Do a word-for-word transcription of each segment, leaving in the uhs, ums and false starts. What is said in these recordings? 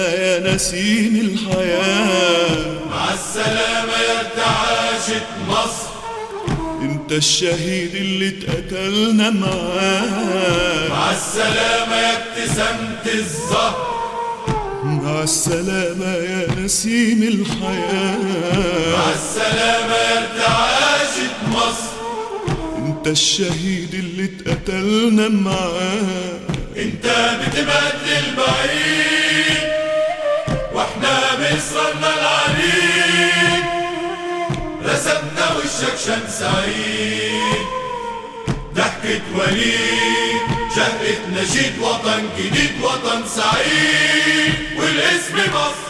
يا نسيم الحياة، مع السلامة يا ارتعاشت مصر، انت الشهيد اللي اتقتلنا معاه. مع السلامة يا ابتسامة الزهر، مع السلامة يا نسيم الحياة، مع السلامة يا ارتعاشت مصر، انت الشهيد اللي اتقتلنا معاه. انت بتبعد للبعيد واحنا بإصرارنا العنيد رسمنا وشك شمس سعيد، ضحكة وليد شهقة نشيد، وطن جديد وطن سعيد والاسم مصر.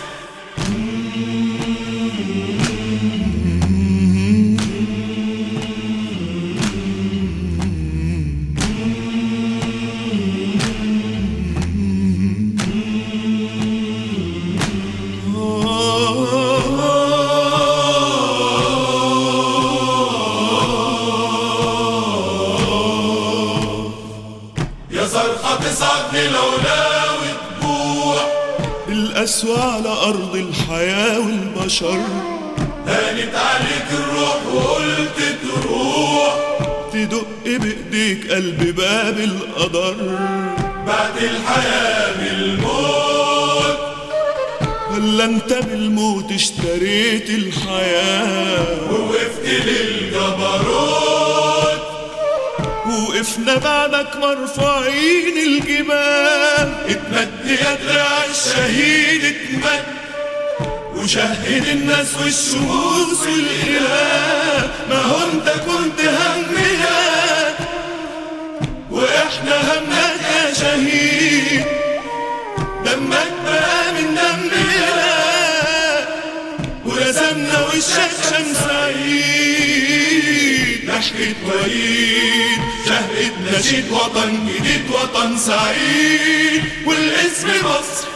يا صرخة تصعد للعلا وتبوح، القسوة على أرض الحياة والبشر، هانت عليك الروح وقلت تروح، تدق بإيديك قلب باب القدر، بعد الحياة بالموت، ولا انت بالموت اشتريت الحياة، ووقفت للجبروت، وقفنا بعدك مرفوعين الجبال، اتمد يا دراع الشهيد اتمد، وشهد الناس والشموس والإله، ما هو انت كنت همنا واحنا همك يا شهيد، دمك بقى من دمنا ورسمنا وشك شمس عيد، ضحكة وليد شهقة نشيد، وطن جديد وطن سعيد والاسم مصر.